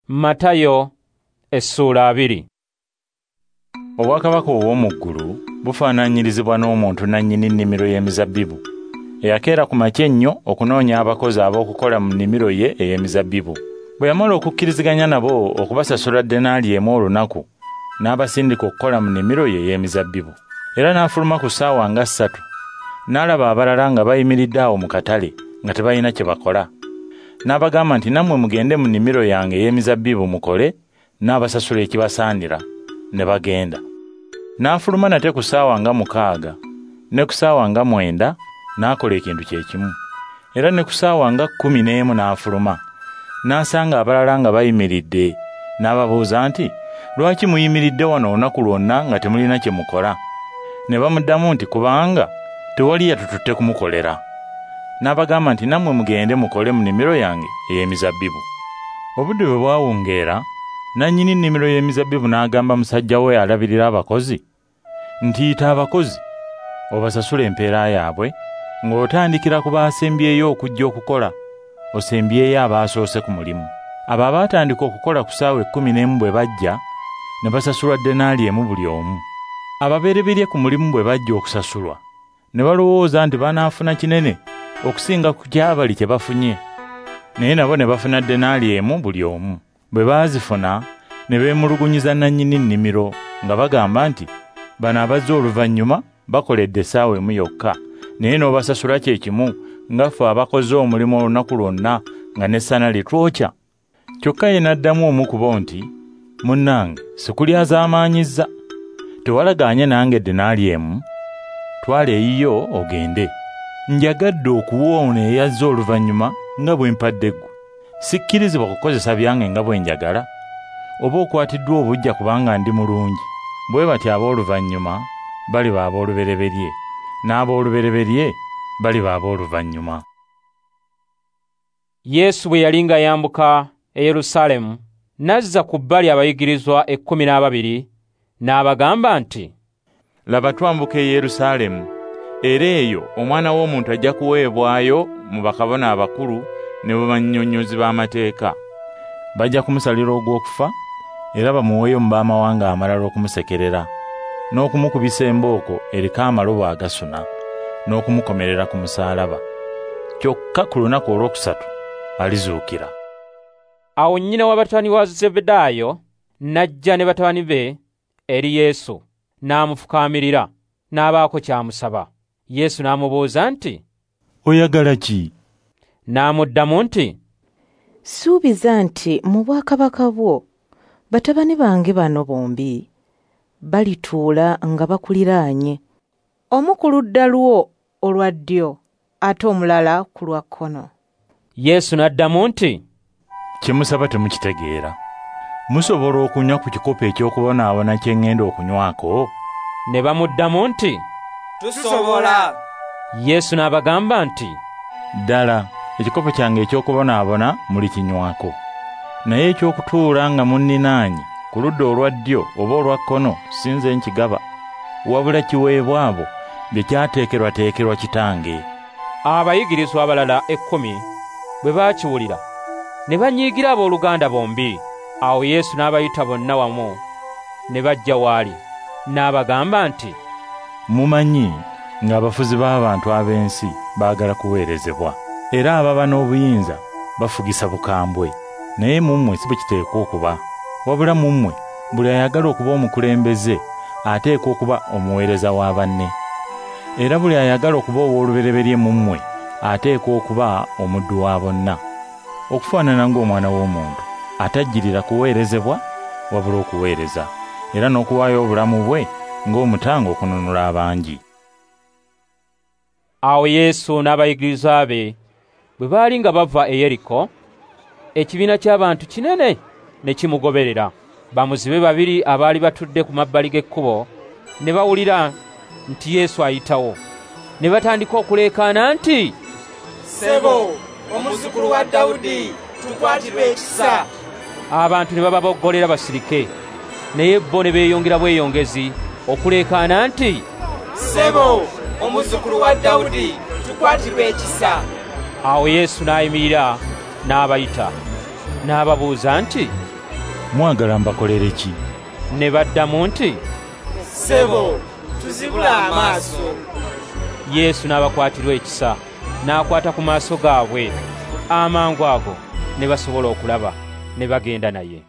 Matayo essula 2. Obwakabaka obw'omu ggulu bufaananyirizibwa n'omuntu nannyini nnimiro y'emizabbibu eyakeera ku makya ennyo okunoonya abakozi ab'okukola mu nnimiro ye ey'emizabbibu. Bwe yamala okukkiriziganya nabo okubasasula denaali emu olunaku, n'abasindika okukola mu nnimiro ye ey'emizabbibu. Era n'afuluma ku ssaawa nga 3, n'alaba abalala nga bayimiridde awo mu katale nga tebalina kye bakola. N'abagamba nti, nammwe mugende mu nnimiro yange ey'emizabbibu mukole, n'abasasula ekibasaanira. Ne bagenda. N'afuluma nate ku ssaawa nga 6 ne ku ssaawa nga 9 n'akola ekintu kye kimu. Era ne ku ssaawa nga 11 n'afuluma, n'asanga abalala nga bayimiridde, n'ababuuza nti, lwaki muyimiridde wano olunaku lwonna nga temulina kye mukola? Ne bamuddamu nti, kubanga tewali yatututte kumukolera. N'abagamba nti, nammwe mugende mukole mu nnimiro yange ey'emizabbibu. Obudde bwe bwawungeera, nannyini nnimiro y'emizabbibu n'agamba musajja we alabirira abakozi nti, yita abakozi obasasule empeera yaabwe, ng'otandikira ku baasembyeyo okujja okukola, osembyeyo abaasoose ku mulimu. Abo abaatandika okukola ku ssaawa 11 bwe bajja, ne basasulwa denaali emu buli omu. Ababereberye ku mulimu bwe bajja okusasulwa, ne balowooza nti banaafuna kinene okusinga ku kyabali kye bafunye. Naye nabo ne bafuna denaali emu buli omu. Bwe baazifuna, ne beemulugunyiza nannyini nnimiro nga bagamba nti, bano abazze oluvannyuma bakoledde essaawa emu yokka, naye n'obasasula kye kimu nga ffe abakoze omulimu olunaku lwonna nga n'essana litwokya. Kyokka ye n'addamu omu ku bo nti, munnange, sikulyazaamaanyizza. Tewalagaanye nange denaali emu? Twala eyiyo ogende. Njagadde okuwa ono eyazze oluvannyuma nga bwe mpadde ggwe. Sikkirizibwa kukozesa byange nga bwe njagala? Oba okwatiddwa obujja kubanga ndi mulungi? Bwe batyo ab'oluvannyuma baliba ab'olubereberye, n'ab'olubereberye baliba ab'oluvannyuma. Yesu bwe yali nga yambuka e Yerusaalemu, n'azza ku bbali abayigirizwa 12, n'abagamba nti, laba twambuka e Yerusaalemu, era eyo Omwana w'Omuntu ajja kuweebwayo mu bakabona abakulu ne mu bannyonnyozi b'amateeka. Bajja kumusalira ogw'okufa, era bamuweeyo mu baamawanga amalala okumusekerera, n'okumukubisa embooko eriko amalobo agasuna, n'okumukomerera ku musaalaba. Kyokka ku lunaku olwokusatu alizuukira. Awo nnyina wa batabani wa Zebedaayo n'ajja ne batabani be eri Yesu, n'amufukaamirira, n'abaako ky'amusaba. Yesu n'amubuuza nti, oyagala ki? N'amuddamu nti, suubiza nti mu bwakabaka bwo batabani bange bano bombi balituula nga bakuliraanye, omu ku ludda lwo olwa ddyo ate omulala ku lwa kkono. Yesu n'addamu nti, kye musaba temukitegeera. Musobola okunywa ku kikopo eky'okubonaabona kye ŋŋenda okunywako? Ne bamuddamu nti, tusobola. Yesu n'abagamba nti, ddala ekikopo kyange eky'okubonaabona mulikinywako, naye eky'okutuula nga munninaanye ku ludda olwa ddyo oba olwa kkono si nze nkigaba, wabula kiweebwa abo bye kyateekerwateekerwa Kitange. Abayigirizwa abalala 10 bwe baakiwulira, ne banyiigira abooluganda bombi. Awo Yesu n'abayita bonna wamu, ne bajja waali, n'abagamba nti, mumanyi ng'abafuzi b'abantu ab'ensi baagala kuweerezebwa, era ababa n'obuyinza bafugisa bukambwe. Naye mu mmwe si bwe kiteekwa okuba, wabula mu mmwe buli ayagala okuba omukulembeze ateekwa okuba omuweereza wa banne, era buli ayagala okuba ow'olubereberye mu mmwe ateekwa okuba omuddu wa bonna, okufaanana ng'Omwana w'Omuntu atajjirira kuweerezebwa wabula okuweereza, era n'okuwaayo obulamu bwe ng'omutango okununula abangi. Awo Yesu n'abayigirizwa be bwe baali nga bava e Yeriko, ekibiina ky'abantu kinene ne kimugoberera. Bamuzibe 2 abaali batudde ku mabbali g'ekkubo ne bawulira nti Yesu ayitawo, ne batandika okuleekaana nti, Ssebo, omuzzukulu wa Dawudi, tukwatirwe ekisa. Abantu ne bababoggolera basirike, naye bo ne beeyongera bweyongezi okuleekaana nti, Ssebo, omuzzukulu wa Dawudi, tukwatirwe ekisa. Awo Yesu n'ayimirira n'abayita, n'ababuuza nti, mwagala mbakolere ki? Ne baddamu nti, ssebo tuzibula amaaso. Yesu n'abakwatirwa ekisa, n'akwata ku maaso gaabwe, amangu ago ne basobola okulaba, ne bagenda naye.